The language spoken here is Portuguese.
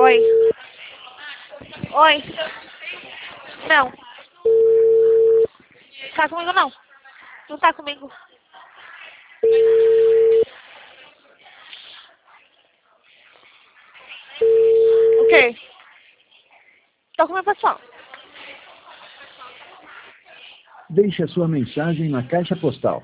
Oi. Oi. Não. Tá comigo não. Não tá comigo. O quê? Tô com o meu pessoal. Deixe a sua mensagem na caixa postal